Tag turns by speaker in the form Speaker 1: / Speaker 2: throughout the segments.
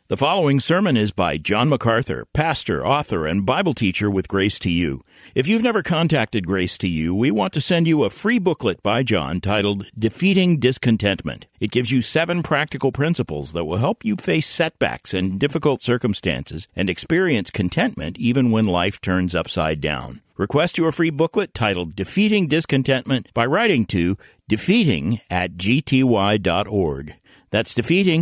Speaker 1: The following sermon is by John MacArthur, pastor, author, and Bible teacher with Grace to You. If you've never contacted Grace to You, we want to send you a free booklet by John titled Defeating Discontentment. It gives you 7 practical principles that will help you face setbacks and difficult circumstances and experience contentment even when life turns upside down. Request your free booklet titled Defeating Discontentment by writing to defeating@gty.org. That's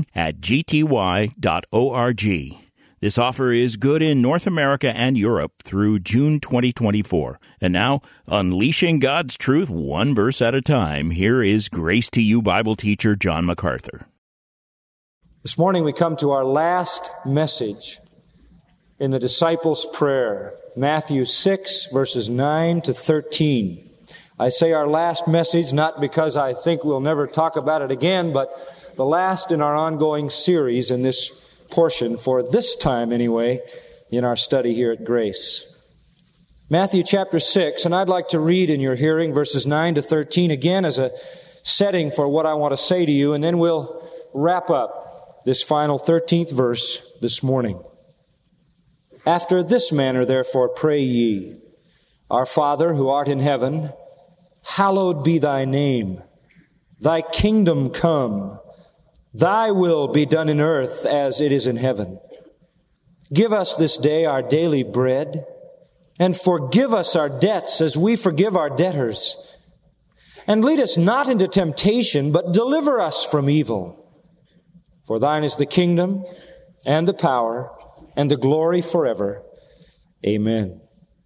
Speaker 1: defeating@gty.org. This offer is good in North America and Europe through June 2024. And now, unleashing God's truth one verse at a time, here is Grace to You Bible teacher John MacArthur.
Speaker 2: This morning we come to our last message in the disciples' prayer, Matthew 6, verses 9 to 13. I say our last message not because I think we'll never talk about it again, but the last in our ongoing series in this portion, for this time anyway, in our study here at Grace. Matthew chapter 6, and I'd like to read in your hearing verses 9 to 13 again as a setting for what I want to say to you, and then we'll wrap up this final 13th verse this morning. After this manner, therefore, pray ye, Our Father who art in heaven, hallowed be thy name. Thy kingdom come. Thy will be done in earth as it is in heaven. Give us this day our daily bread, and forgive us our debts as we forgive our debtors. And lead us not into temptation, but deliver us from evil. For thine is the kingdom, and the power, and the glory forever. Amen.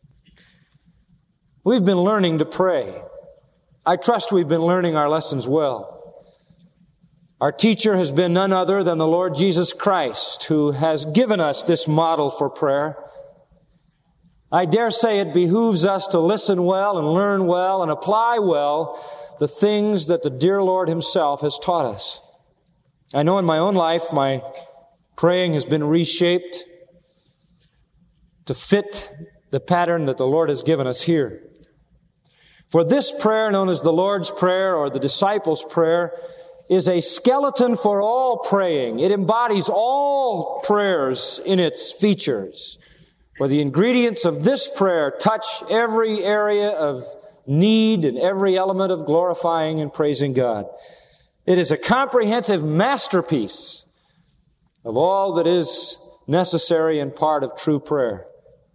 Speaker 2: We've been learning to pray. I trust we've been learning our lessons well. Our teacher has been none other than the Lord Jesus Christ, who has given us this model for prayer. I dare say it behooves us to listen well and learn well and apply well the things that the dear Lord Himself has taught us. I know in my own life, my praying has been reshaped to fit the pattern that the Lord has given us here. For this prayer, known as the Lord's Prayer or the Disciples' Prayer, is a skeleton for all praying. It embodies all prayers in its features. For the ingredients of this prayer touch every area of need and every element of glorifying and praising God. It is a comprehensive masterpiece of all that is necessary and part of true prayer.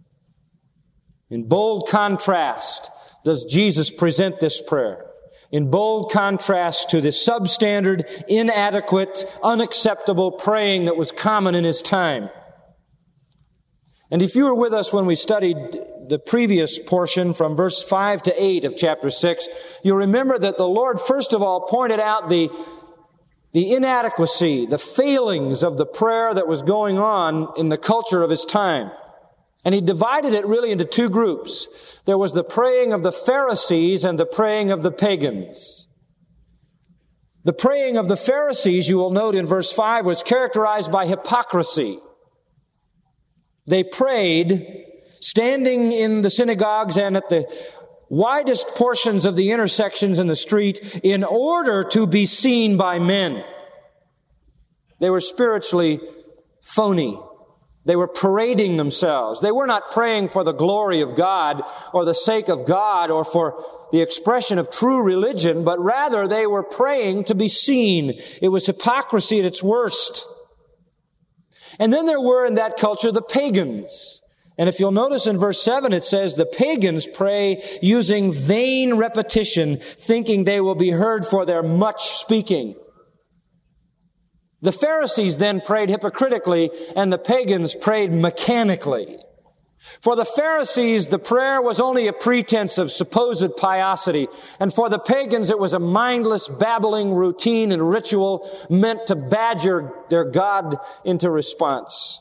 Speaker 2: In bold contrast does Jesus present this prayer. In bold contrast to the substandard, inadequate, unacceptable praying that was common in His time. And if you were with us when we studied the previous portion from verse 5 to 8 of chapter 6, you'll remember that the Lord first of all pointed out the inadequacy, the failings of the prayer that was going on in the culture of His time. And He divided it really into 2 groups. There was the praying of the Pharisees and the praying of the pagans. The praying of the Pharisees, you will note in verse 5, was characterized by hypocrisy. They prayed standing in the synagogues and at the widest portions of the intersections in the street in order to be seen by men. They were spiritually phony. They were parading themselves. They were not praying for the glory of God or the sake of God or for the expression of true religion, but rather they were praying to be seen. It was hypocrisy at its worst. And then there were in that culture the pagans. And if you'll notice in verse 7, it says the pagans pray using vain repetition, thinking they will be heard for their much speaking. The Pharisees then prayed hypocritically, and the pagans prayed mechanically. For the Pharisees, the prayer was only a pretense of supposed piety, and for the pagans it was a mindless, babbling routine and ritual meant to badger their God into response.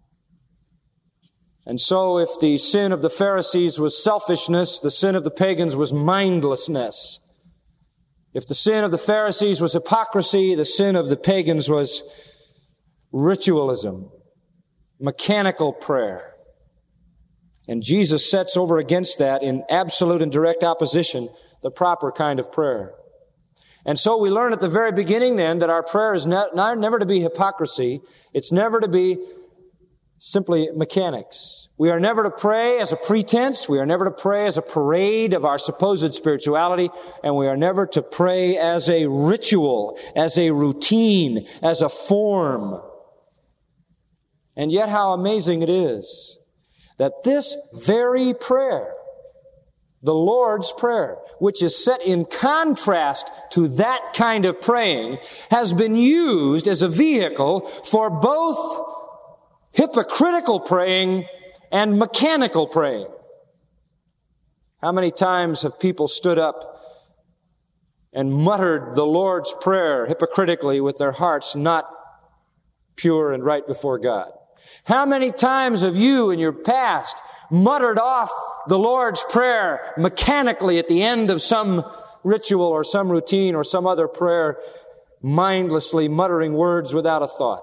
Speaker 2: And so if the sin of the Pharisees was selfishness, the sin of the pagans was mindlessness. If the sin of the Pharisees was hypocrisy, the sin of the pagans was ritualism, mechanical prayer. And Jesus sets over against that in absolute and direct opposition the proper kind of prayer. And so we learn at the very beginning then that our prayer is never to be hypocrisy. It's never to be simply mechanics. We are never to pray as a pretense. We are never to pray as a parade of our supposed spirituality. And we are never to pray as a ritual, as a routine, as a form. And yet how amazing it is that this very prayer, the Lord's Prayer, which is set in contrast to that kind of praying, has been used as a vehicle for both hypocritical praying and mechanical praying. How many times have people stood up and muttered the Lord's Prayer hypocritically with their hearts not pure and right before God? How many times have you in your past muttered off the Lord's Prayer mechanically at the end of some ritual or some routine or some other prayer, mindlessly muttering words without a thought?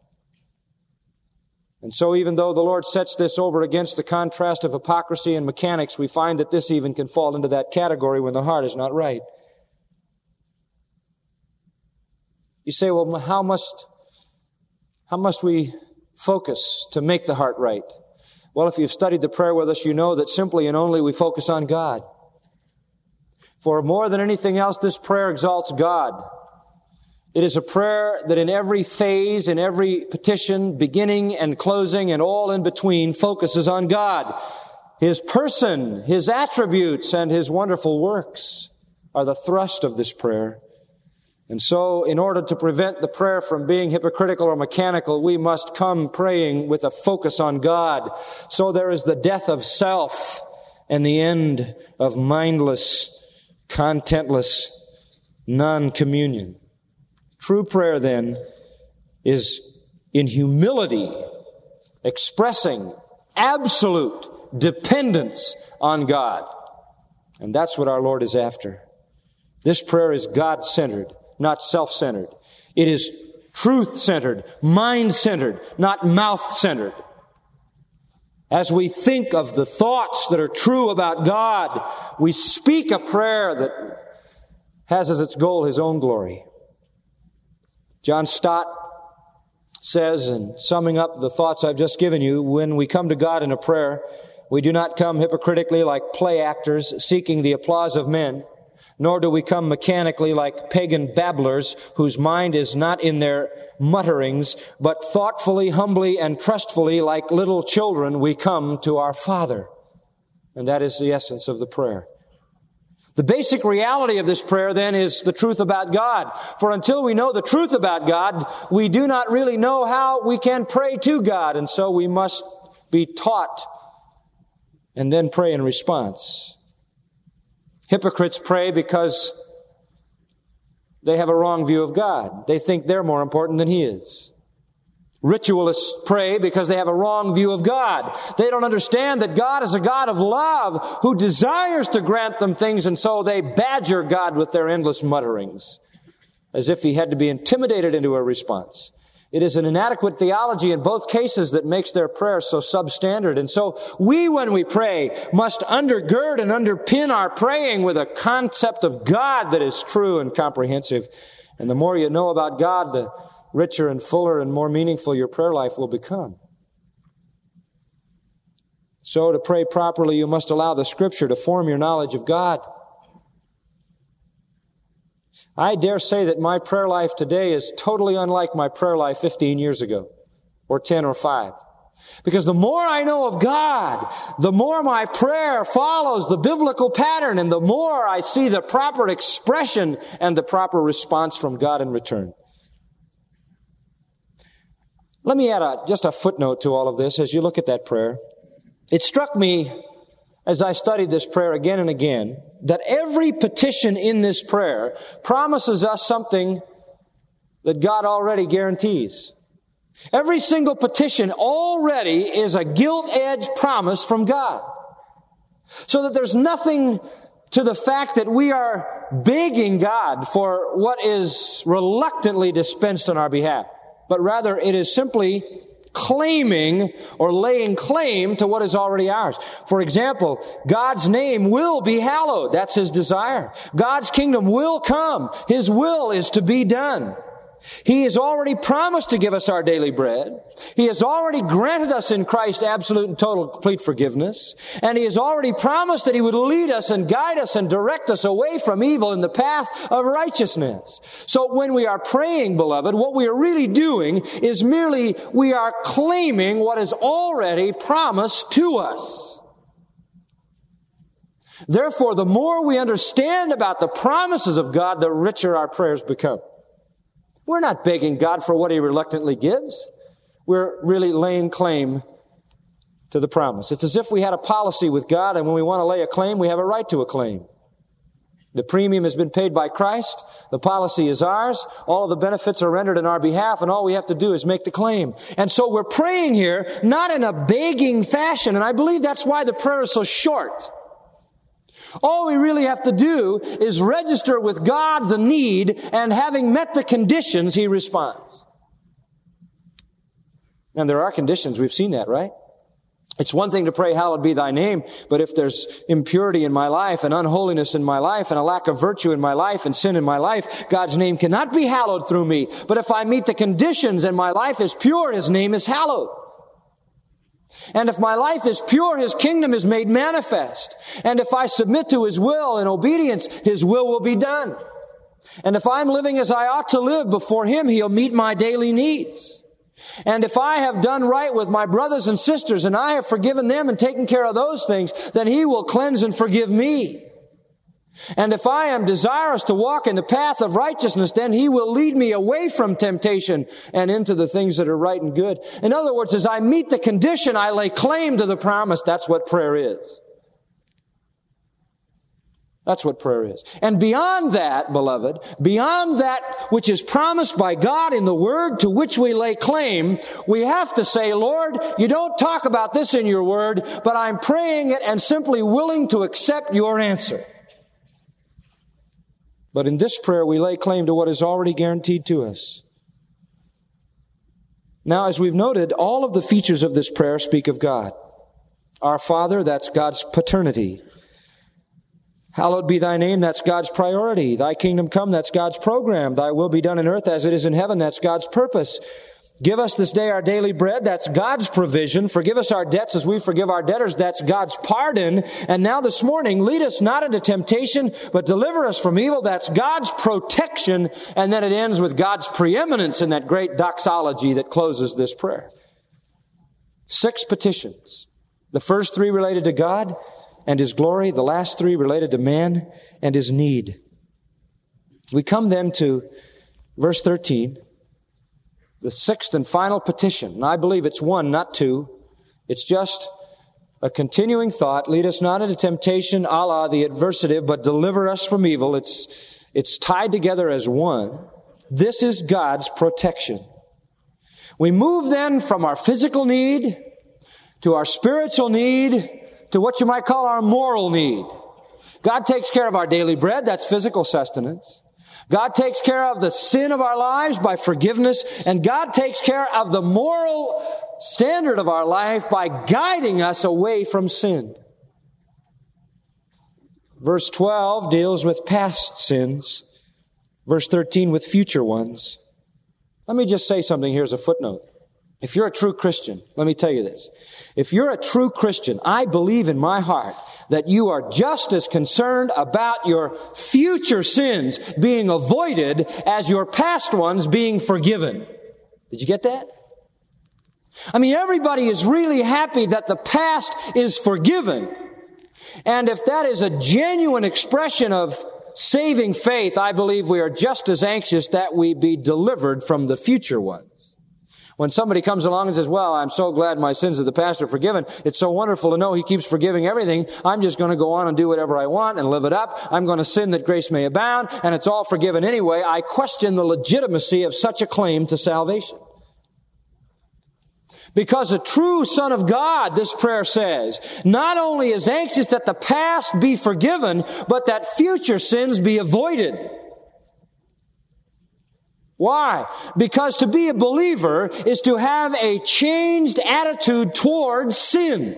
Speaker 2: And so even though the Lord sets this over against the contrast of hypocrisy and mechanics, we find that this even can fall into that category when the heart is not right. You say, well, how must we focus to make the heart right? Well, if you've studied the prayer with us, you know that simply and only we focus on God. For more than anything else, this prayer exalts God. It is a prayer that in every phase, in every petition, beginning and closing and all in between, focuses on God. His person, His attributes, and His wonderful works are the thrust of this prayer. And so, in order to prevent the prayer from being hypocritical or mechanical, we must come praying with a focus on God. So there is the death of self and the end of mindless, contentless non-communion. True prayer, then, is in humility, expressing absolute dependence on God. And that's what our Lord is after. This prayer is God-centered, not self-centered. It is truth-centered, mind-centered, not mouth-centered. As we think of the thoughts that are true about God, we speak a prayer that has as its goal His own glory. John Stott says, in summing up the thoughts I've just given you, when we come to God in a prayer, we do not come hypocritically like play actors seeking the applause of men, nor do we come mechanically like pagan babblers whose mind is not in their mutterings, but thoughtfully, humbly, and trustfully like little children we come to our Father. And that is the essence of the prayer. The basic reality of this prayer, then, is the truth about God. For until we know the truth about God, we do not really know how we can pray to God. And so we must be taught and then pray in response. Hypocrites pray because they have a wrong view of God. They think they're more important than He is. Ritualists pray because they have a wrong view of God. They don't understand that God is a God of love who desires to grant them things, and so they badger God with their endless mutterings, as if He had to be intimidated into a response. It is an inadequate theology in both cases that makes their prayer so substandard. And so we, when we pray, must undergird and underpin our praying with a concept of God that is true and comprehensive. And the more you know about God, the richer and fuller and more meaningful your prayer life will become. So to pray properly, you must allow the Scripture to form your knowledge of God. I dare say that my prayer life today is totally unlike my prayer life 15 years ago, or 10 or 5. Because the more I know of God, the more my prayer follows the biblical pattern, and the more I see the proper expression and the proper response from God in return. Let me add just a footnote to all of this as you look at that prayer. It struck me as I studied this prayer again and again that every petition in this prayer promises us something that God already guarantees. Every single petition already is a gilt-edged promise from God. So that there's nothing to the fact that we are begging God for what is reluctantly dispensed on our behalf. But rather, it is simply claiming or laying claim to what is already ours. For example, God's name will be hallowed. That's His desire. God's kingdom will come. His will is to be done. He has already promised to give us our daily bread. He has already granted us in Christ absolute and total complete forgiveness. And He has already promised that He would lead us and guide us and direct us away from evil in the path of righteousness. So when we are praying, beloved, what we are really doing is merely we are claiming what is already promised to us. Therefore, the more we understand about the promises of God, the richer our prayers become. We're not begging God for what He reluctantly gives. We're really laying claim to the promise. It's as if we had a policy with God, and when we want to lay a claim, we have a right to a claim. The premium has been paid by Christ. The policy is ours. All of the benefits are rendered in our behalf, and all we have to do is make the claim. And so we're praying here, not in a begging fashion, and I believe that's why the prayer is so short. All we really have to do is register with God the need, and having met the conditions, He responds. And there are conditions. We've seen that, right? It's one thing to pray, hallowed be Thy name, but if there's impurity in my life and unholiness in my life and a lack of virtue in my life and sin in my life, God's name cannot be hallowed through me. But if I meet the conditions and my life is pure, His name is hallowed. And if my life is pure, His kingdom is made manifest. And if I submit to His will in obedience, His will be done. And if I'm living as I ought to live before Him, He'll meet my daily needs. And if I have done right with my brothers and sisters, and I have forgiven them and taken care of those things, then He will cleanse and forgive me. And if I am desirous to walk in the path of righteousness, then He will lead me away from temptation and into the things that are right and good. In other words, as I meet the condition, I lay claim to the promise. That's what prayer is. That's what prayer is. And beyond that, beloved, beyond that which is promised by God in the Word to which we lay claim, we have to say, Lord, You don't talk about this in Your Word, but I'm praying it and simply willing to accept Your answer. But in this prayer, we lay claim to what is already guaranteed to us. Now, as we've noted, all of the features of this prayer speak of God. Our Father, that's God's paternity. Hallowed be Thy name, that's God's priority. Thy kingdom come, that's God's program. Thy will be done in earth as it is in heaven, that's God's purpose. Give us this day our daily bread, that's God's provision. Forgive us our debts as we forgive our debtors, that's God's pardon. And now this morning, lead us not into temptation, but deliver us from evil, that's God's protection. And then it ends with God's preeminence in that great doxology that closes this prayer. 6 petitions. The first 3 related to God and His glory, the last 3 related to man and his need. We come then to verse 13. The 6th and final petition, and I believe it's 1, not 2. It's just a continuing thought. Lead us not into temptation, a la the adversative, but deliver us from evil. It's tied together as one. This is God's protection. We move then from our physical need to our spiritual need to what you might call our moral need. God takes care of our daily bread. That's physical sustenance. God takes care of the sin of our lives by forgiveness, and God takes care of the moral standard of our life by guiding us away from sin. Verse 12 deals with past sins. Verse 13 with future ones. Let me just say something here as a footnote. If you're a true Christian, let me tell you this. If you're a true Christian, I believe in my heart that you are just as concerned about your future sins being avoided as your past ones being forgiven. Did you get that? I mean, everybody is really happy that the past is forgiven. And if that is a genuine expression of saving faith, I believe we are just as anxious that we be delivered from the future ones. When somebody comes along and says, well, I'm so glad my sins of the past are forgiven. It's so wonderful to know He keeps forgiving everything. I'm just going to go on and do whatever I want and live it up. I'm going to sin that grace may abound, and it's all forgiven anyway. I question the legitimacy of such a claim to salvation. Because a true Son of God, this prayer says, not only is anxious that the past be forgiven, but that future sins be avoided. Why? Because to be a believer is to have a changed attitude towards sin.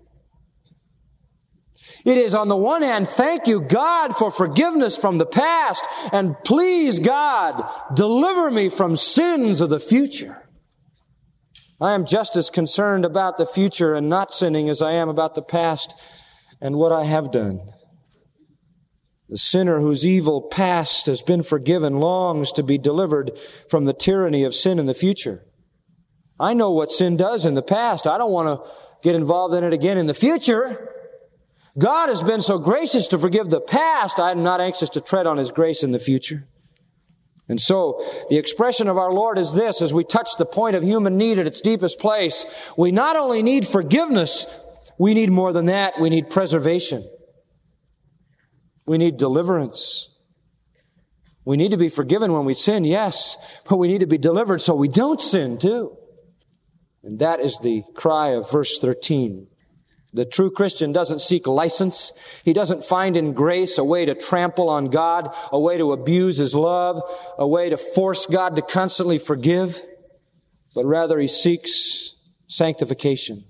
Speaker 2: It is, on the one hand, thank you, God, for forgiveness from the past, and please, God, deliver me from sins of the future. I am just as concerned about the future and not sinning as I am about the past and what I have done. The sinner whose evil past has been forgiven longs to be delivered from the tyranny of sin in the future. I know what sin does in the past. I don't want to get involved in it again in the future. God has been so gracious to forgive the past. I'm not anxious to tread on His grace in the future. And so, the expression of our Lord is this: as we touch the point of human need at its deepest place, we not only need forgiveness, we need more than that. We need preservation. We need deliverance. We need to be forgiven when we sin, yes, but we need to be delivered so we don't sin too. And that is the cry of verse 13. The true Christian doesn't seek license. He doesn't find in grace a way to trample on God, a way to abuse His love, a way to force God to constantly forgive, but rather he seeks sanctification.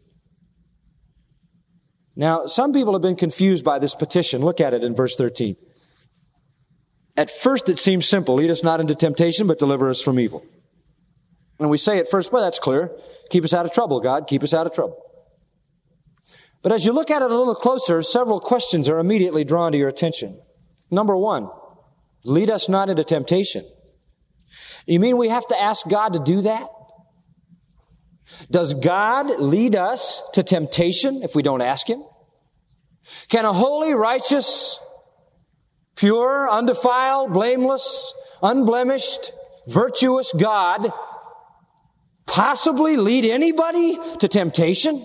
Speaker 2: Now, some people have been confused by this petition. Look at it in verse 13. At first it seems simple. Lead us not into temptation, but deliver us from evil. And we say at first, well, that's clear. Keep us out of trouble, God. Keep us out of trouble. But as you look at it a little closer, several questions are immediately drawn to your attention. Number one, lead us not into temptation. You mean we have to ask God to do that? Does God lead us to temptation if we don't ask Him? Can a holy, righteous, pure, undefiled, blameless, unblemished, virtuous God possibly lead anybody to temptation?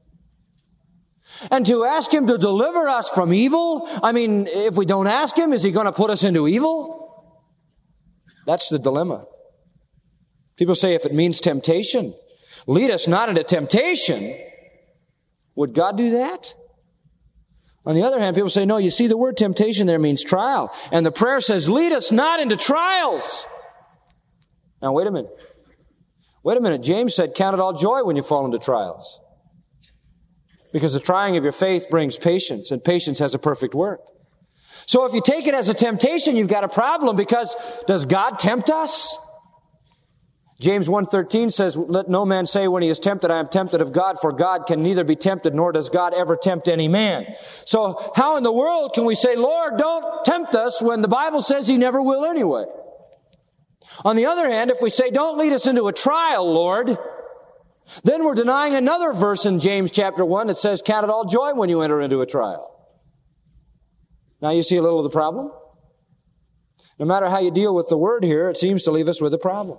Speaker 2: And to ask Him to deliver us from evil? I mean, if we don't ask Him, is He going to put us into evil? That's the dilemma. People say if it means temptation, lead us not into temptation. Would God do that? On the other hand, people say, no, you see the word temptation there means trial. And the prayer says, lead us not into trials. Now, wait a minute. Wait a minute. James said, count it all joy when you fall into trials. Because the trying of your faith brings patience, and patience has a perfect work. So if you take it as a temptation, you've got a problem, because does God tempt us? James 1:13 says, let no man say when he is tempted, I am tempted of God, for God can neither be tempted, nor does God ever tempt any man. So how in the world can we say, Lord, don't tempt us, when the Bible says He never will anyway? On the other hand, if we say, don't lead us into a trial, Lord, then we're denying another verse in James chapter 1 that says, count it all joy when you enter into a trial. Now you see a little of the problem? No matter how you deal with the word here, it seems to leave us with a problem.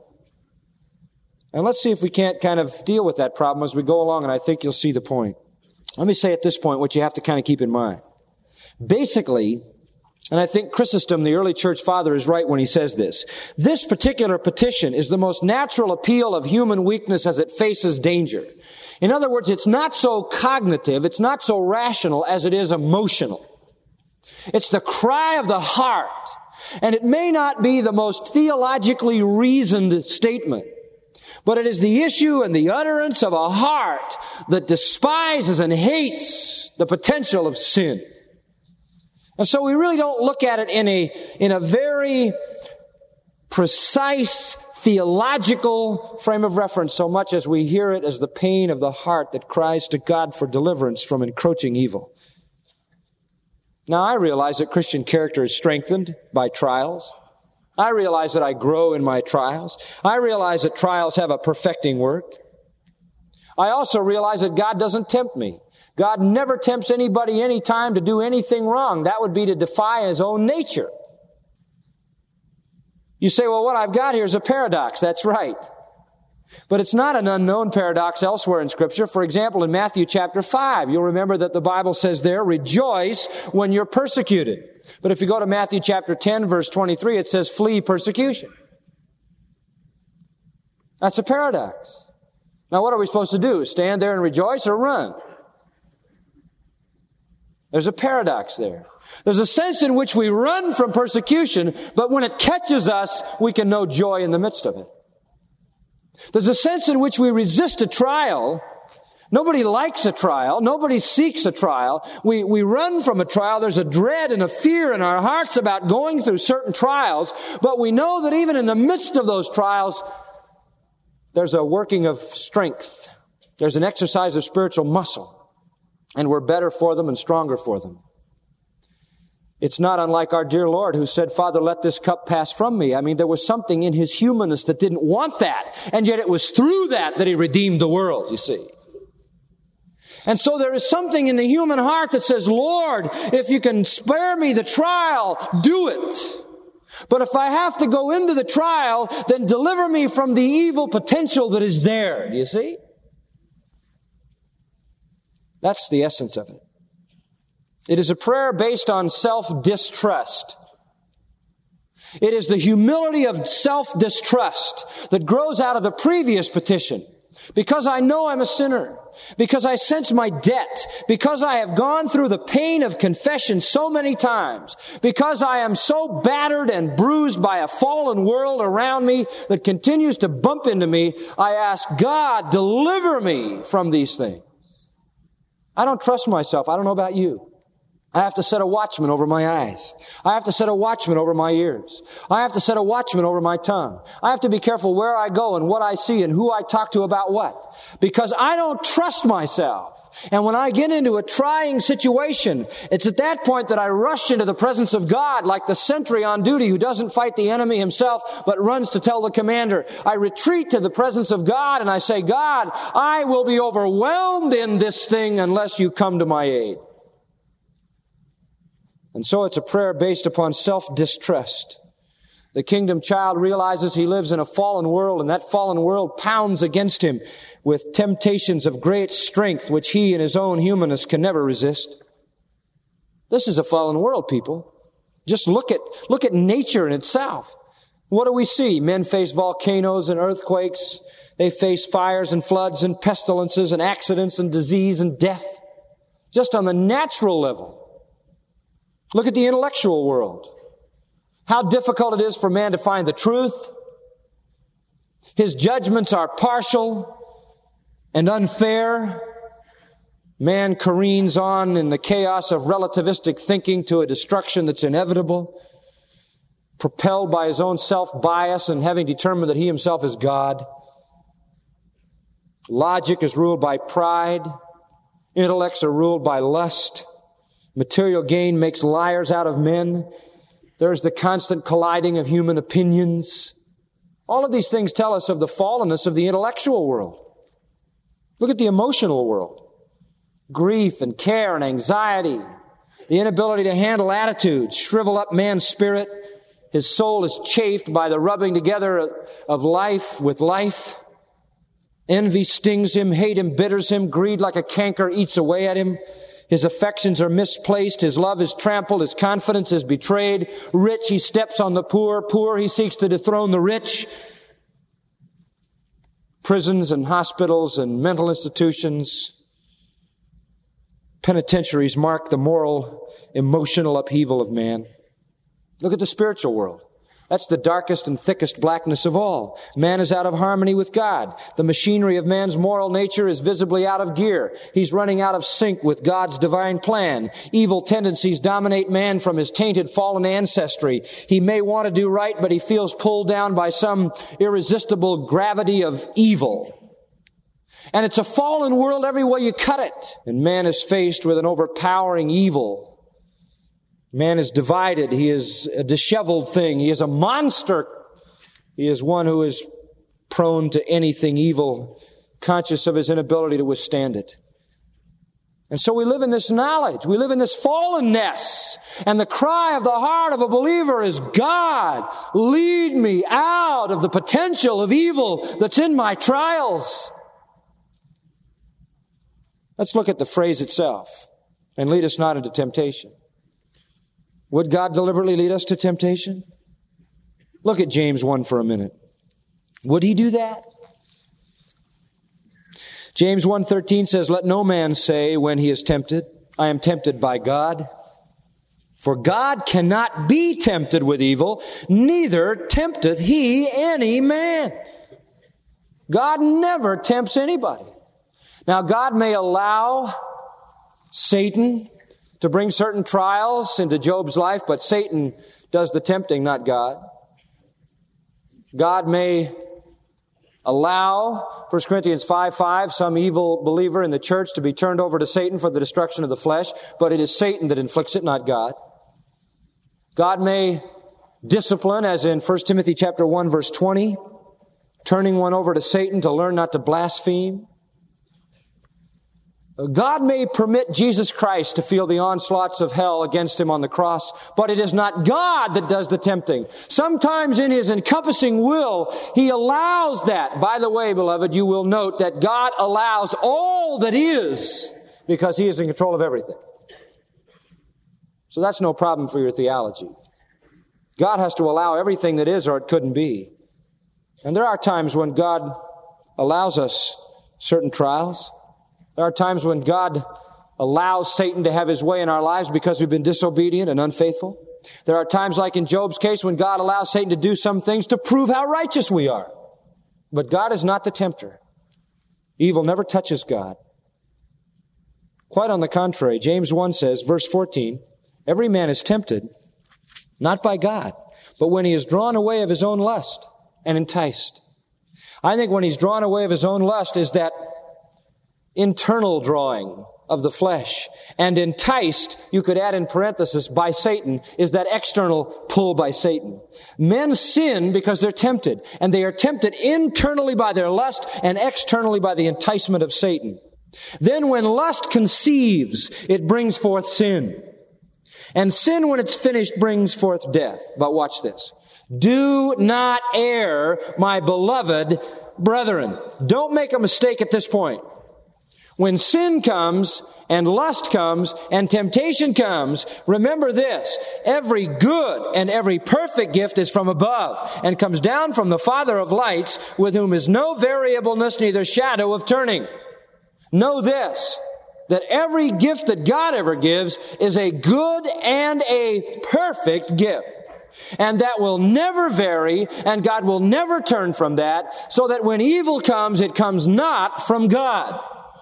Speaker 2: And let's see if we can't kind of deal with that problem as we go along, and I think you'll see the point. Let me say at this point what you have to kind of keep in mind. Basically, and I think Chrysostom, the early church father, is right when he says this. This particular petition is the most natural appeal of human weakness as it faces danger. In other words, it's not so cognitive, it's not so rational as it is emotional. It's the cry of the heart. And it may not be the most theologically reasoned statement, but it is the issue and the utterance of a heart that despises and hates the potential of sin. And so we really don't look at it in a very precise theological frame of reference so much as we hear it as the pain of the heart that cries to God for deliverance from encroaching evil. Now, I realize that Christian character is strengthened by trials. I realize that I grow in my trials. I realize that trials have a perfecting work. I also realize that God doesn't tempt me. God never tempts anybody any time to do anything wrong. That would be to defy His own nature. You say, well, what I've got here is a paradox. That's right. But it's not an unknown paradox elsewhere in Scripture. For example, in Matthew chapter 5, you'll remember that the Bible says there, rejoice when you're persecuted. But if you go to Matthew chapter 10, verse 23, it says, flee persecution. That's a paradox. Now, what are we supposed to do? Stand there and rejoice or run? There's a paradox there. There's a sense in which we run from persecution, but when it catches us, we can know joy in the midst of it. There's a sense in which we resist a trial. Nobody likes a trial. Nobody seeks a trial. We run from a trial. There's a dread and a fear in our hearts about going through certain trials, but we know that even in the midst of those trials, there's a working of strength. There's an exercise of spiritual muscle, and we're better for them and stronger for them. It's not unlike our dear Lord who said, Father, let this cup pass from me. I mean, there was something in His humanness that didn't want that, and yet it was through that He redeemed the world, you see. And so there is something in the human heart that says, Lord, if you can spare me the trial, do it. But if I have to go into the trial, then deliver me from the evil potential that is there. Do you see? That's the essence of it. It is a prayer based on self-distrust. It is the humility of self-distrust that grows out of the previous petition. Because I know I'm a sinner, because I sense my debt, because I have gone through the pain of confession so many times, because I am so battered and bruised by a fallen world around me that continues to bump into me, I ask God, deliver me from these things. I don't trust myself. I don't know about you. I have to set a watchman over my eyes. I have to set a watchman over my ears. I have to set a watchman over my tongue. I have to be careful where I go and what I see and who I talk to about what. Because I don't trust myself. And when I get into a trying situation, it's at that point that I rush into the presence of God like the sentry on duty who doesn't fight the enemy himself but runs to tell the commander. I retreat to the presence of God and I say, God, I will be overwhelmed in this thing unless you come to my aid. And so it's a prayer based upon self-distrust. The kingdom child realizes he lives in a fallen world, and that fallen world pounds against him with temptations of great strength, which he in his own humanness can never resist. This is a fallen world, people. Just look at nature in itself. What do we see? Men face volcanoes and earthquakes. They face fires and floods and pestilences and accidents and disease and death. Just on the natural level. Look at the intellectual world. How difficult it is for man to find the truth. His judgments are partial and unfair. Man careens on in the chaos of relativistic thinking to a destruction that's inevitable, propelled by his own self-bias and having determined that he himself is God. Logic is ruled by pride. Intellects are ruled by lust. Material gain makes liars out of men. There's the constant colliding of human opinions. All of these things tell us of the fallenness of the intellectual world. Look at the emotional world. Grief and care and anxiety. The inability to handle attitudes shrivel up man's spirit. His soul is chafed by the rubbing together of life with life. Envy stings him, hate embitters him, greed like a canker eats away at him. His affections are misplaced. His love is trampled. His confidence is betrayed. Rich, he steps on the poor. Poor, he seeks to dethrone the rich. Prisons and hospitals and mental institutions, penitentiaries mark the moral, emotional upheaval of man. Look at the spiritual world. That's the darkest and thickest blackness of all. Man is out of harmony with God. The machinery of man's moral nature is visibly out of gear. He's running out of sync with God's divine plan. Evil tendencies dominate man from his tainted fallen ancestry. He may want to do right, but he feels pulled down by some irresistible gravity of evil. And it's a fallen world every way you cut it. And man is faced with an overpowering evil. Man is divided. He is a disheveled thing. He is a monster. He is one who is prone to anything evil, conscious of his inability to withstand it. And so we live in this knowledge. We live in this fallenness. And the cry of the heart of a believer is, God, lead me out of the potential of evil that's in my trials. Let's look at the phrase itself. And lead us not into temptation. Would God deliberately lead us to temptation? Look at James 1 for a minute. Would he do that? James 1:13 says, let no man say when he is tempted, I am tempted by God. For God cannot be tempted with evil, neither tempteth he any man. God never tempts anybody. Now, God may allow Satan to bring certain trials into Job's life, but Satan does the tempting, not God. God may allow, 1 Corinthians 5:5, some evil believer in the church to be turned over to Satan for the destruction of the flesh, but it is Satan that inflicts it, not God. God may discipline, as in 1 Timothy chapter 1, verse 20, turning one over to Satan to learn not to blaspheme. God may permit Jesus Christ to feel the onslaughts of hell against him on the cross, but it is not God that does the tempting. Sometimes in his encompassing will, he allows that. By the way, beloved, you will note that God allows all that is because he is in control of everything. So that's no problem for your theology. God has to allow everything that is or it couldn't be. And there are times when God allows us certain trials. There are times when God allows Satan to have his way in our lives because we've been disobedient and unfaithful. There are times, like in Job's case, when God allows Satan to do some things to prove how righteous we are. But God is not the tempter. Evil never touches God. Quite on the contrary, James 1 says, verse 14, every man is tempted, not by God, but when he is drawn away of his own lust and enticed. I think when he's drawn away of his own lust is that internal drawing of the flesh. And enticed, you could add in parenthesis, by Satan, is that external pull by Satan. Men sin because they're tempted. And they are tempted internally by their lust and externally by the enticement of Satan. Then when lust conceives, it brings forth sin. And sin, when it's finished, brings forth death. But watch this. Do not err, my beloved brethren. Don't make a mistake at this point. When sin comes, and lust comes, and temptation comes, remember this, every good and every perfect gift is from above, and comes down from the Father of lights, with whom is no variableness, neither shadow of turning. Know this, that every gift that God ever gives is a good and a perfect gift. And that will never vary, and God will never turn from that, so that when evil comes, it comes not from God.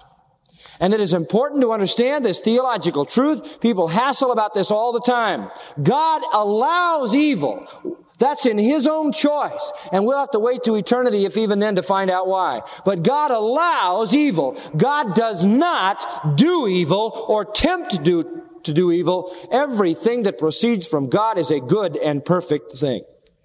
Speaker 2: And it is important to understand this theological truth. People hassle about this all the time. God allows evil. That's in His own choice. And we'll have to wait to eternity, if even then, to find out why. But God allows evil. God does not do evil or tempt to do evil. Everything that proceeds from God is a good and perfect thing.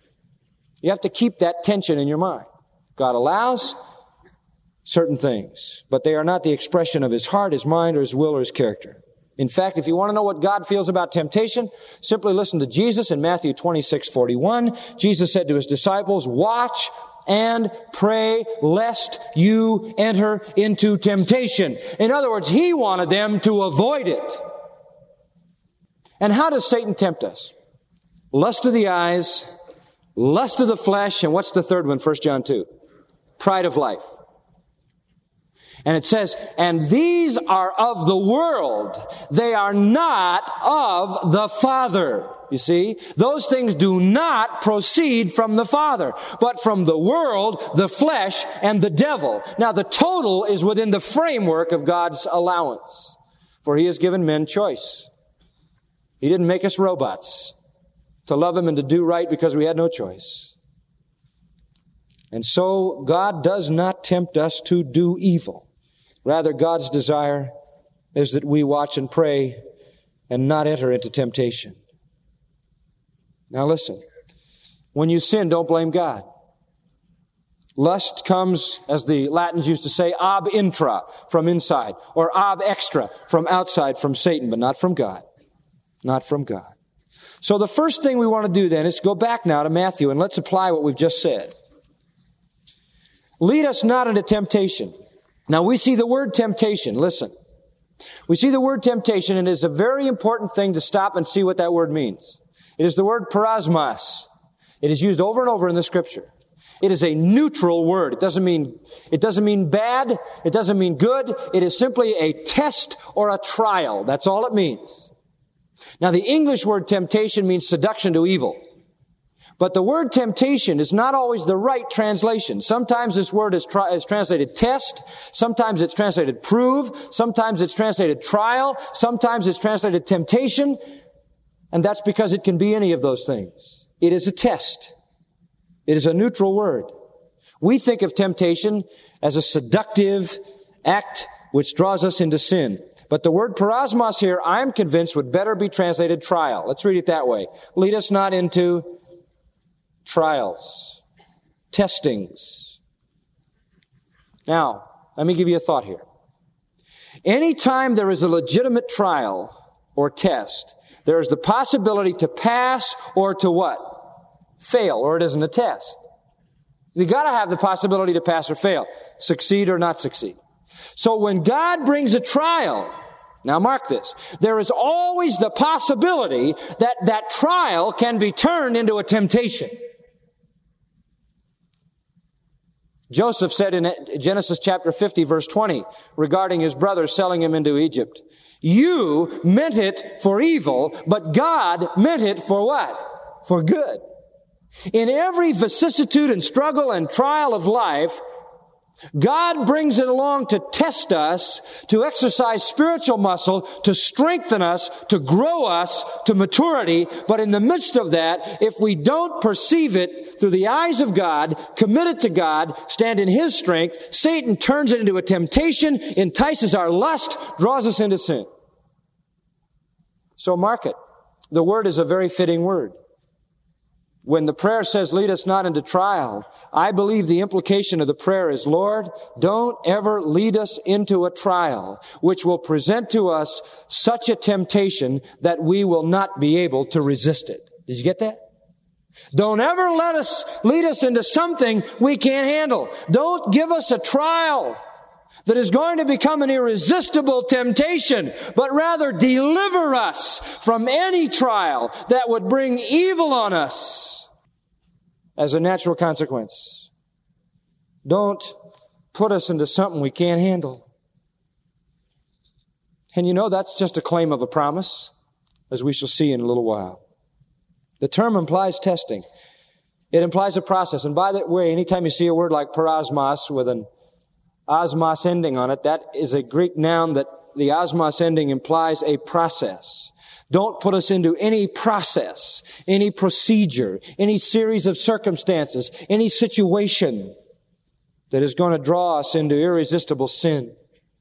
Speaker 2: You have to keep that tension in your mind. God allows certain things, but they are not the expression of His heart, His mind, or His will, or His character. In fact, if you want to know what God feels about temptation, simply listen to Jesus in Matthew 26:41. Jesus said to His disciples, watch and pray lest you enter into temptation. In other words, He wanted them to avoid it. And how does Satan tempt us? Lust of the eyes, lust of the flesh, and what's the third one? 1 John 2. Pride of life. And it says, and these are of the world. They are not of the Father. You see, those things do not proceed from the Father, but from the world, the flesh, and the devil. Now, the total is within the framework of God's allowance, for He has given men choice. He didn't make us robots to love Him and to do right because we had no choice. And so God does not tempt us to do evil. Rather, God's desire is that we watch and pray and not enter into temptation. Now listen, when you sin, don't blame God. Lust comes, as the Latins used to say, ab intra, from inside, or ab extra, from outside, from Satan, but not from God. Not from God. So the first thing we want to do then is go back now to Matthew, and let's apply what we've just said. Lead us not into temptation. Now we see the word temptation. Listen. We see the word temptation, and it is a very important thing to stop and see what that word means. It is the word parasmos. It is used over and over in the Scripture. It is a neutral word. It doesn't mean bad. It doesn't mean good. It is simply a test or a trial. That's all it means. Now, the English word temptation means seduction to evil. But the word temptation is not always the right translation. Sometimes this word is translated test. Sometimes it's translated prove. Sometimes it's translated trial. Sometimes it's translated temptation. And that's because it can be any of those things. It is a test. It is a neutral word. We think of temptation as a seductive act which draws us into sin. But the word parasmos here, I'm convinced, would better be translated trial. Let's read it that way. Lead us not into trials, testings. Now, let me give you a thought here. Anytime there is a legitimate trial or test, there is the possibility to pass or to what? Fail, or it isn't a test. You gotta have the possibility to pass or fail, succeed or not succeed. So when God brings a trial, now mark this, there is always the possibility that that trial can be turned into a temptation. Joseph said in Genesis chapter 50 verse 20 regarding his brothers selling him into Egypt, you meant it for evil, but God meant it for what? For good. In every vicissitude and struggle and trial of life, God brings it along to test us, to exercise spiritual muscle, to strengthen us, to grow us to maturity. But in the midst of that, if we don't perceive it through the eyes of God, commit it to God, stand in His strength, Satan turns it into a temptation, entices our lust, draws us into sin. So mark it. The word is a very fitting word. When the prayer says, lead us not into trial, I believe the implication of the prayer is, Lord, don't ever lead us into a trial which will present to us such a temptation that we will not be able to resist it. Did you get that? Don't ever lead us into something we can't handle. Don't give us a trial that is going to become an irresistible temptation, but rather deliver us from any trial that would bring evil on us as a natural consequence. Don't put us into something we can't handle. And you know, that's just a claim of a promise, as we shall see in a little while. The term implies testing. It implies a process. And by the way, anytime you see a word like parasmos with an osmos ending on it, that is a Greek noun that the osmos ending implies a process. Don't put us into any process, any procedure, any series of circumstances, any situation that is going to draw us into irresistible sin.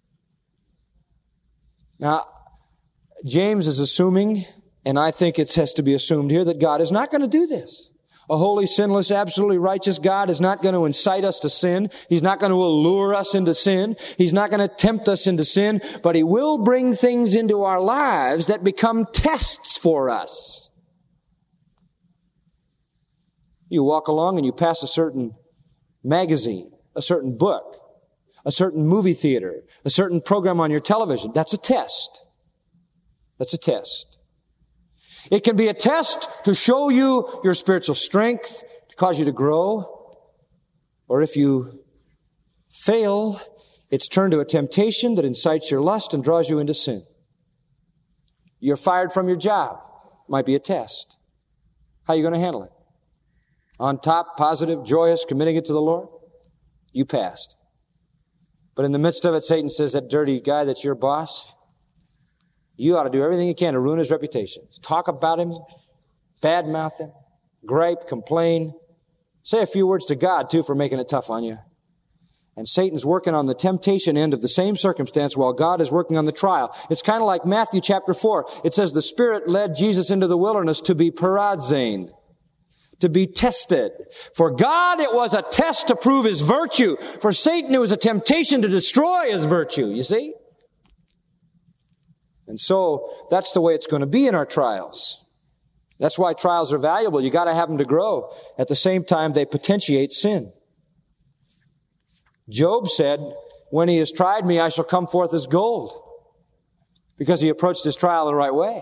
Speaker 2: Now, James is assuming, and I think it has to be assumed here, that God is not going to do this. A holy, sinless, absolutely righteous God is not going to incite us to sin. He's not going to allure us into sin. He's not going to tempt us into sin, but He will bring things into our lives that become tests for us. You walk along and you pass a certain magazine, a certain book, a certain movie theater, a certain program on your television. That's a test. That's a test. It can be a test to show you your spiritual strength, to cause you to grow. Or if you fail, it's turned to a temptation that incites your lust and draws you into sin. You're fired from your job. Might be a test. How are you going to handle it? On top, positive, joyous, committing it to the Lord? You passed. But in the midst of it, Satan says, that dirty guy that's your boss, you ought to do everything you can to ruin his reputation. Talk about him, badmouth him, gripe, complain. Say a few words to God, too, for making it tough on you. And Satan's working on the temptation end of the same circumstance while God is working on the trial. It's kind of like Matthew chapter 4. It says the Spirit led Jesus into the wilderness to be parazane, to be tested. For God, it was a test to prove His virtue. For Satan, it was a temptation to destroy His virtue. You see? And so, that's the way it's going to be in our trials. That's why trials are valuable. You got to have them to grow. At the same time, they potentiate sin. Job said, when he has tried me, I shall come forth as gold. Because he approached his trial the right way.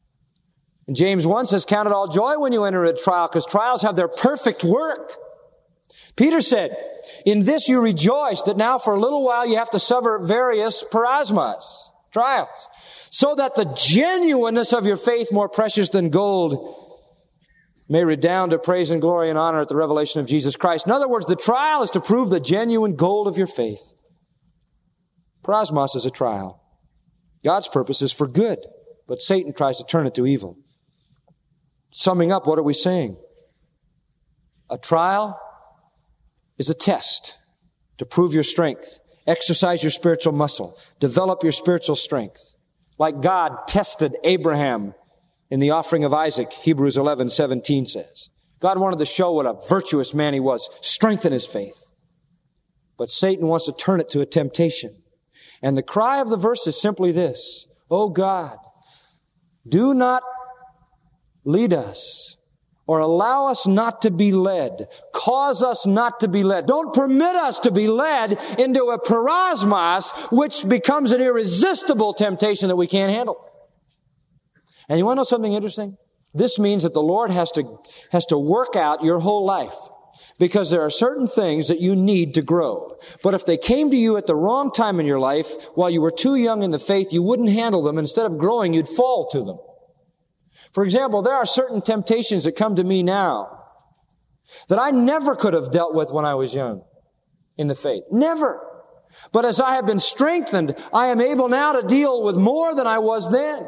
Speaker 2: And James 1 says, count it all joy when you enter a trial, because trials have their perfect work. Peter said, in this you rejoice, that now for a little while you have to suffer various parasmas, trials, so that the genuineness of your faith, more precious than gold, may redound to praise and glory and honor at the revelation of Jesus Christ. In other words, the trial is to prove the genuine gold of your faith. Parasmos is a trial. God's purpose is for good, but Satan tries to turn it to evil. Summing up, what are we saying? A trial is a test to prove your strength. Exercise your spiritual muscle. Develop your spiritual strength. Like God tested Abraham in the offering of Isaac, Hebrews 11:17 says. God wanted to show what a virtuous man he was, strengthen his faith. But Satan wants to turn it to a temptation. And the cry of the verse is simply this: Oh God, do not lead us or allow us not to be led. Cause us not to be led. Don't permit us to be led into a parasmos, which becomes an irresistible temptation that we can't handle. And you want to know something interesting? This means that the Lord has to work out your whole life, because there are certain things that you need to grow. But if they came to you at the wrong time in your life, while you were too young in the faith, you wouldn't handle them. Instead of growing, you'd fall to them. For example, there are certain temptations that come to me now that I never could have dealt with when I was young in the faith. Never. But as I have been strengthened, I am able now to deal with more than I was then.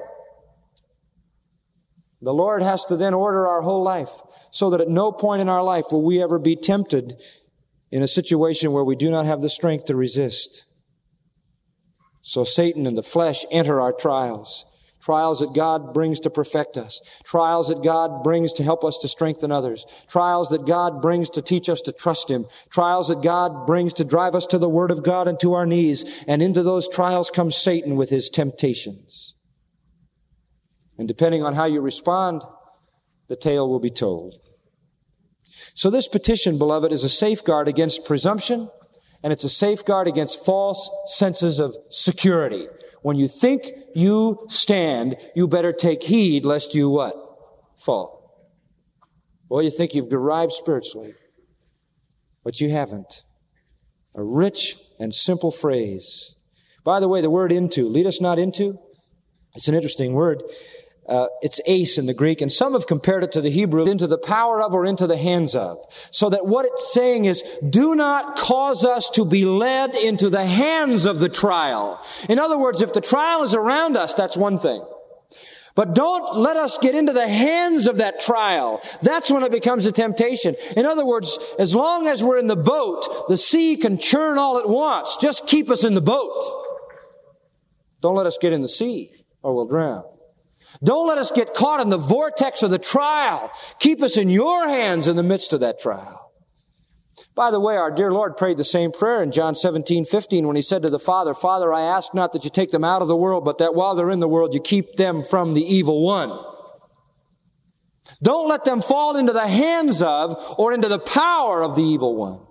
Speaker 2: The Lord has to then order our whole life so that at no point in our life will we ever be tempted in a situation where we do not have the strength to resist. So Satan and the flesh enter our trials. Trials that God brings to perfect us. Trials that God brings to help us to strengthen others. Trials that God brings to teach us to trust Him. Trials that God brings to drive us to the Word of God and to our knees. And into those trials comes Satan with his temptations. And depending on how you respond, the tale will be told. So this petition, beloved, is a safeguard against presumption, and it's a safeguard against false senses of security. When you think you stand, you better take heed lest you what? Fall. Well, you think you've arrived spiritually, but you haven't. A rich and simple phrase. By the way, the word into, lead us not into, it's an interesting word. It's ace in the Greek, and some have compared it to the Hebrew, into the power of or into the hands of. So that what it's saying is, do not cause us to be led into the hands of the trial. In other words, if the trial is around us, that's one thing. But don't let us get into the hands of that trial. That's when it becomes a temptation. In other words, as long as we're in the boat, the sea can churn all it wants. Just keep us in the boat. Don't let us get in the sea, or we'll drown. Don't let us get caught in the vortex of the trial. Keep us in your hands in the midst of that trial. By the way, our dear Lord prayed the same prayer in John 17:15 when He said to the Father, Father, I ask not that you take them out of the world, but that while they're in the world, you keep them from the evil one. Don't let them fall into the hands of or into the power of the evil one.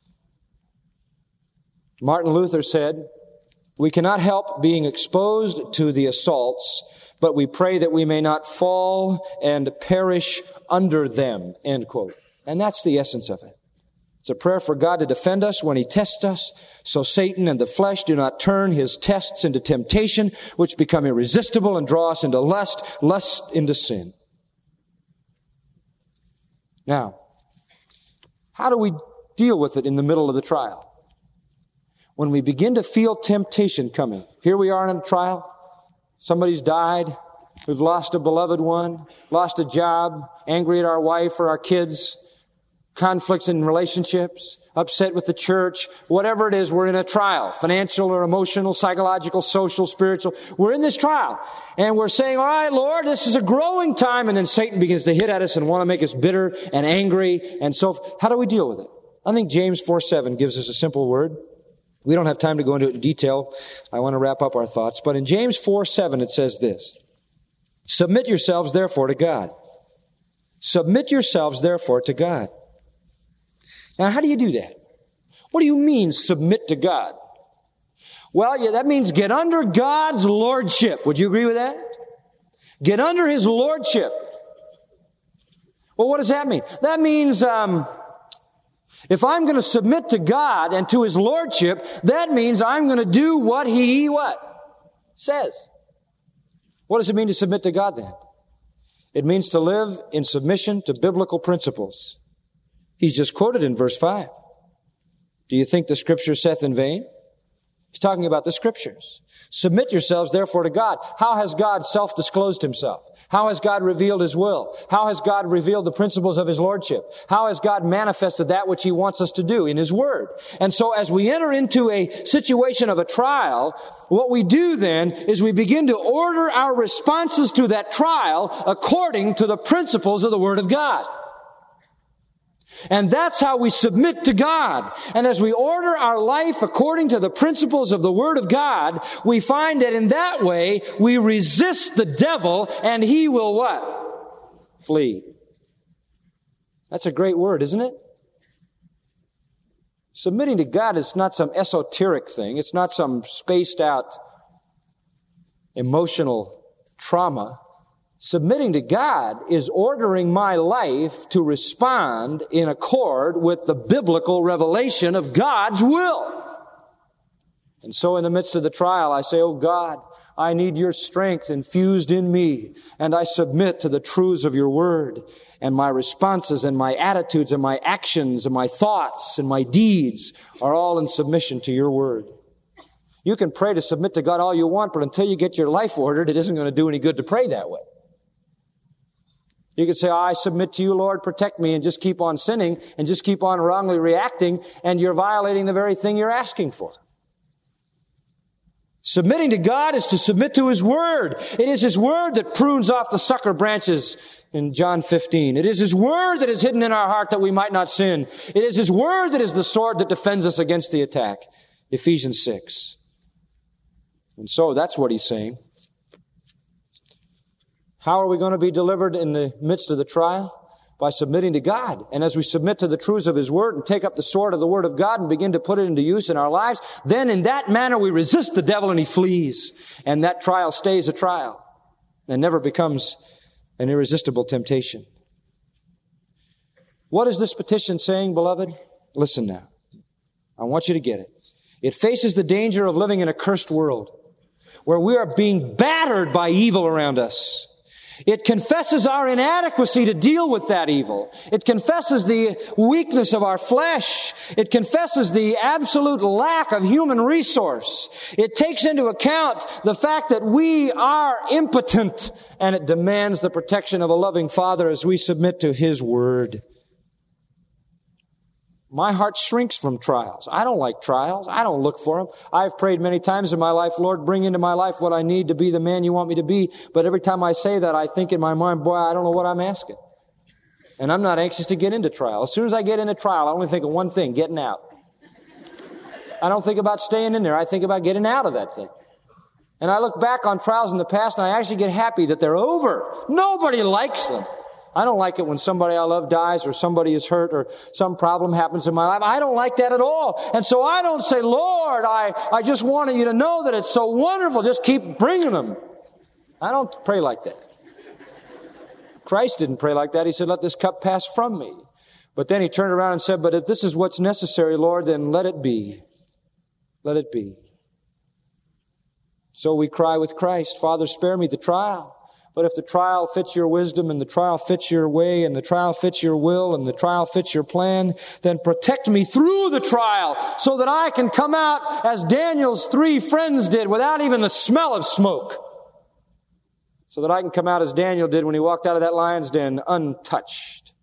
Speaker 2: Martin Luther said, we cannot help being exposed to the assaults, but we pray that we may not fall and perish under them, end quote. And that's the essence of it. It's a prayer for God to defend us when He tests us, so Satan and the flesh do not turn his tests into temptation, which become irresistible and draw us into lust into sin. Now, how do we deal with it in the middle of the trial? When we begin to feel temptation coming, here we are in a trial. Somebody's died. We've lost a beloved one, lost a job, angry at our wife or our kids, conflicts in relationships, upset with the church, whatever it is, we're in a trial, financial or emotional, psychological, social, spiritual. We're in this trial. And we're saying, all right, Lord, this is a growing time. And then Satan begins to hit at us and want to make us bitter and angry. And so how do we deal with it? I think James 4:7 gives us a simple word. We don't have time to go into it in detail. I want to wrap up our thoughts. But in James 4:7, it says this: submit yourselves, therefore, to God. Submit yourselves, therefore, to God. Now, how do you do that? What do you mean, submit to God? Well, yeah, that means get under God's lordship. Would you agree with that? Get under His lordship. Well, what does that mean? That means, If I'm going to submit to God and to His Lordship, that means I'm going to do what He, what? Says. What does it mean to submit to God then? It means to live in submission to biblical principles. He's just quoted in verse 5. Do you think the Scripture saith in vain? He's talking about the Scriptures. Submit yourselves therefore to God. How has God self-disclosed Himself? How has God revealed His will? How has God revealed the principles of His Lordship? How has God manifested that which He wants us to do in His Word? And so as we enter into a situation of a trial, what we do then is we begin to order our responses to that trial according to the principles of the Word of God. And that's how we submit to God. And as we order our life according to the principles of the Word of God, we find that in that way we resist the devil and he will what? Flee. That's a great word, isn't it? Submitting to God is not some esoteric thing. It's not some spaced out emotional trauma. Submitting to God is ordering my life to respond in accord with the biblical revelation of God's will. And so in the midst of the trial, I say, oh God, I need your strength infused in me, and I submit to the truths of your word, and my responses and my attitudes and my actions and my thoughts and my deeds are all in submission to your word. You can pray to submit to God all you want, but until you get your life ordered, it isn't going to do any good to pray that way. You could say, I submit to you, Lord, protect me, and just keep on sinning and just keep on wrongly reacting, and you're violating the very thing you're asking for. Submitting to God is to submit to His Word. It is His Word that prunes off the sucker branches in John 15. It is His Word that is hidden in our heart that we might not sin. It is His Word that is the sword that defends us against the attack. Ephesians 6. And so that's what He's saying. How are we going to be delivered in the midst of the trial? By submitting to God. And as we submit to the truths of His Word and take up the sword of the Word of God and begin to put it into use in our lives, then in that manner we resist the devil and he flees. And that trial stays a trial and never becomes an irresistible temptation. What is this petition saying, beloved? Listen now. I want you to get it. It faces the danger of living in a cursed world where we are being battered by evil around us. It confesses our inadequacy to deal with that evil. It confesses the weakness of our flesh. It confesses the absolute lack of human resource. It takes into account the fact that we are impotent, and it demands the protection of a loving Father as we submit to His Word. My heart shrinks from trials. I don't like trials. I don't look for them. I've prayed many times in my life, Lord, bring into my life what I need to be the man you want me to be. But every time I say that, I think in my mind, boy, I don't know what I'm asking. And I'm not anxious to get into trial. As soon as I get into trial, I only think of one thing, getting out. I don't think about staying in there. I think about getting out of that thing. And I look back on trials in the past and I actually get happy that they're over. Nobody likes them. I don't like it when somebody I love dies or somebody is hurt or some problem happens in my life. I don't like that at all. And so I don't say, Lord, I just wanted you to know that it's so wonderful. Just keep bringing them. I don't pray like that. Christ didn't pray like that. He said, let this cup pass from me. But then He turned around and said, but if this is what's necessary, Lord, then let it be. Let it be. So we cry with Christ, Father, spare me the trial. But if the trial fits your wisdom and the trial fits your way and the trial fits your will and the trial fits your plan, then protect me through the trial so that I can come out as Daniel's 3 friends did without even the smell of smoke. So that I can come out as Daniel did when he walked out of that lion's den untouched.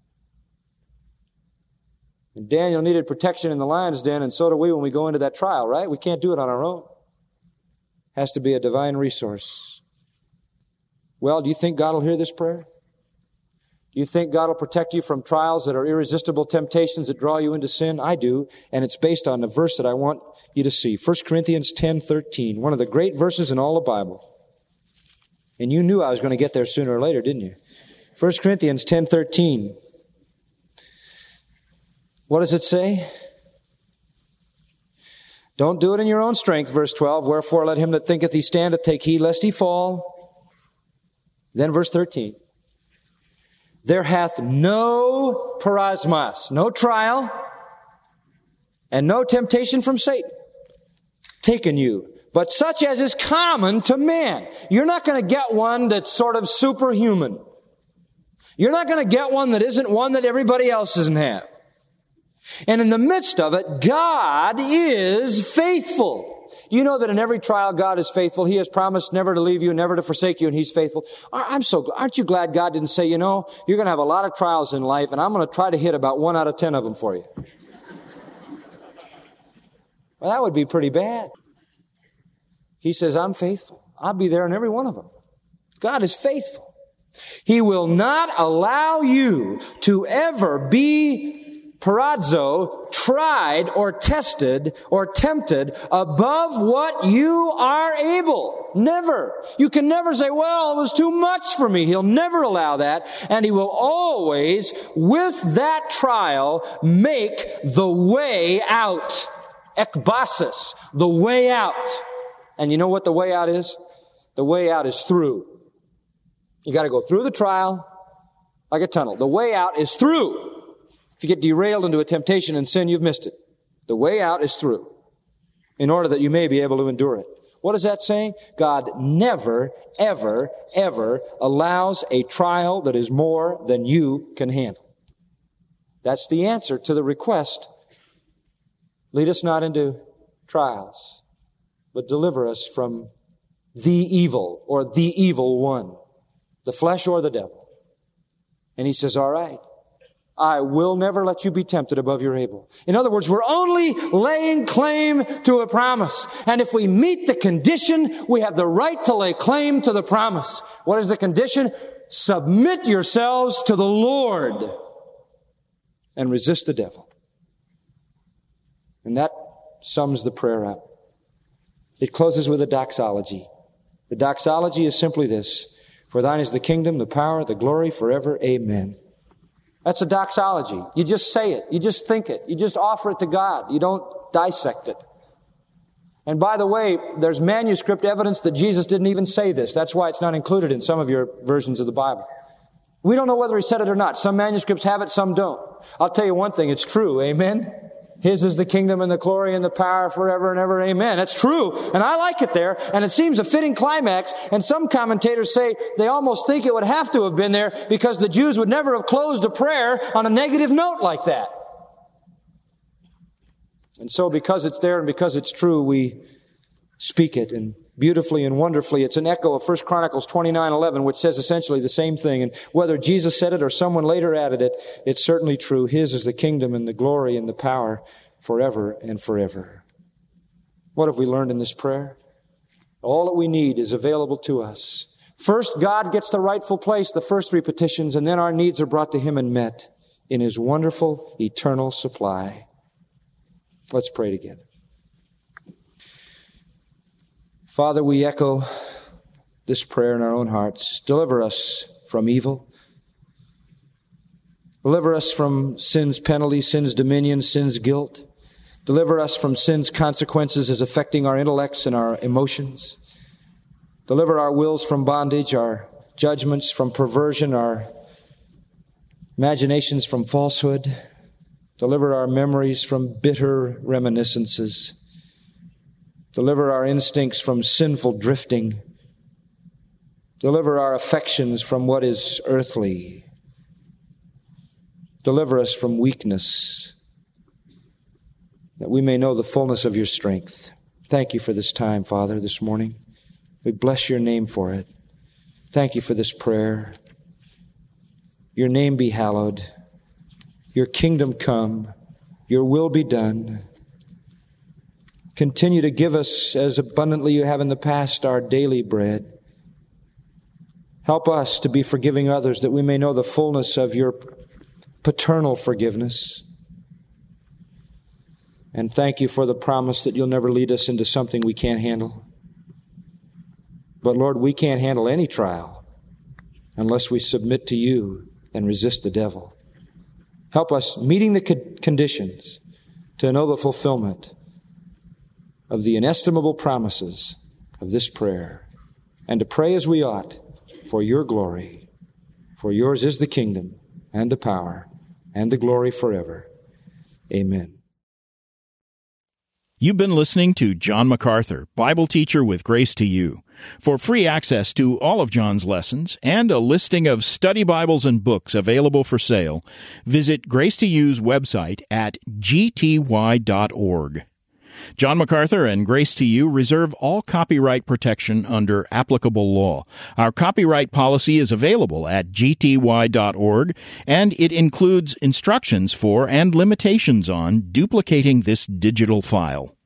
Speaker 2: And Daniel needed protection in the lion's den, and so do we when we go into that trial, right? We can't do it on our own. It has to be a divine resource. Well, do you think God will hear this prayer? Do you think God will protect you from trials that are irresistible temptations that draw you into sin? I do, and it's based on the verse that I want you to see. 1 Corinthians 10:13, one of the great verses in all the Bible. And you knew I was going to get there sooner or later, didn't you? 1 Corinthians 10:13. What does it say? Don't do it in your own strength, verse 12. Wherefore let him that thinketh he standeth take heed lest he fall. Then verse 13. There hath no parasmos, no trial, and no temptation from Satan taken you, but such as is common to man. You're not going to get one that's sort of superhuman. You're not going to get one that isn't one that everybody else doesn't have. And in the midst of it, God is faithful. You know that in every trial, God is faithful. He has promised never to leave you, never to forsake you, and He's faithful. Aren't you glad God didn't say, you're going to have a lot of trials in life, and I'm going to try to hit about 1 out of 10 of them for you. Well, that would be pretty bad. He says, I'm faithful. I'll be there in every one of them. God is faithful. He will not allow you to ever be perazzo, tried or tested or tempted above what you are able. Never. You can never say, well, it was too much for me. He'll never allow that. And He will always, with that trial, make the way out. Ekbasis, the way out. And you know what the way out is? The way out is through. You got to go through the trial like a tunnel. The way out is through. If you get derailed into a temptation and sin, you've missed it. The way out is through, in order that you may be able to endure it. What is that saying? God never, ever, ever allows a trial that is more than you can handle. That's the answer to the request. Lead us not into trials, but deliver us from the evil, or the evil one, the flesh or the devil. And He says, all right, I will never let you be tempted above your able. In other words, we're only laying claim to a promise. And if we meet the condition, we have the right to lay claim to the promise. What is the condition? Submit yourselves to the Lord and resist the devil. And that sums the prayer up. It closes with a doxology. The doxology is simply this: for thine is the kingdom, the power, the glory, forever. Amen. That's a doxology. You just say it. You just think it. You just offer it to God. You don't dissect it. And by the way, there's manuscript evidence that Jesus didn't even say this. That's why it's not included in some of your versions of the Bible. We don't know whether He said it or not. Some manuscripts have it, some don't. I'll tell you one thing, it's true. Amen? His is the kingdom and the glory and the power forever and ever. Amen. That's true. And I like it there. And it seems a fitting climax. And some commentators say they almost think it would have to have been there because the Jews would never have closed a prayer on a negative note like that. And so because it's there and because it's true, we speak it. And beautifully and wonderfully, it's an echo of 1 Chronicles 29:11, which says essentially the same thing. And whether Jesus said it or someone later added it, it's certainly true. His is the kingdom and the glory and the power forever and forever. What have we learned in this prayer? All that we need is available to us. First, God gets the rightful place, the first 3 petitions, and then our needs are brought to Him and met in His wonderful, eternal supply. Let's pray together. Father, we echo this prayer in our own hearts. Deliver us from evil. Deliver us from sin's penalty, sin's dominion, sin's guilt. Deliver us from sin's consequences as affecting our intellects and our emotions. Deliver our wills from bondage, our judgments from perversion, our imaginations from falsehood. Deliver our memories from bitter reminiscences. Deliver our instincts from sinful drifting. Deliver our affections from what is earthly. Deliver us from weakness, that we may know the fullness of your strength. Thank you for this time, Father, this morning. We bless your name for it. Thank you for this prayer. Your name be hallowed. Your kingdom come. Your will be done. Continue to give us, as abundantly you have in the past, our daily bread. Help us to be forgiving others, that we may know the fullness of your paternal forgiveness. And thank you for the promise that you'll never lead us into something we can't handle. But Lord, we can't handle any trial unless we submit to you and resist the devil. Help us, meeting the conditions, to know the fulfillment of the inestimable promises of this prayer, and to pray as we ought for your glory. For yours is the kingdom and the power and the glory forever. Amen.
Speaker 1: You've been listening to John MacArthur, Bible teacher with Grace to You. For free access to all of John's lessons and a listing of study Bibles and books available for sale, visit Grace to You's website at gty.org. John MacArthur and Grace to You reserve all copyright protection under applicable law. Our copyright policy is available at gty.org, and it includes instructions for and limitations on duplicating this digital file.